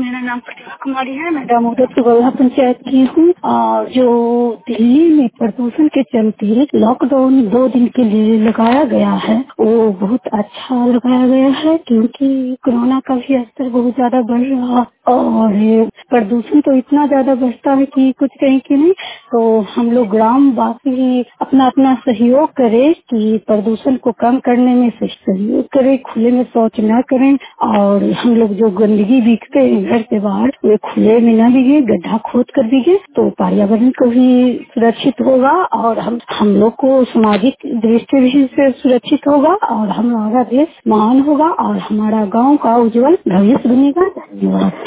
मेरा नाम प्रतिभा कुमारी है। मैं दामोदर गोल्हा पंचायत की हूँ। और जो दिल्ली में प्रदूषण के चलते लॉकडाउन 2 दिन के लिए लगाया गया है, वो बहुत अच्छा लगाया गया है, क्योंकि कोरोना का भी असर बहुत ज्यादा बढ़ रहा और प्रदूषण तो इतना ज्यादा बढ़ता है कि कुछ कहीं की नहीं। तो हम लोग ग्राम वासी ही अपना अपना सहयोग करें कि प्रदूषण को कम करने में सहयोग करें, खुले में शौच न करें और हम लोग जो गंदगी बिकते हैं घर से बाहर वे खुले में न बिके, गड्ढा खोद कर बिके तो पर्यावरण को भी सुरक्षित होगा और हम लोग को सामाजिक दृष्टि भी से सुरक्षित होगा और हमारा देश महान होगा और हमारा गांव का उज्जवल भविष्य बनेगा। धन्यवाद।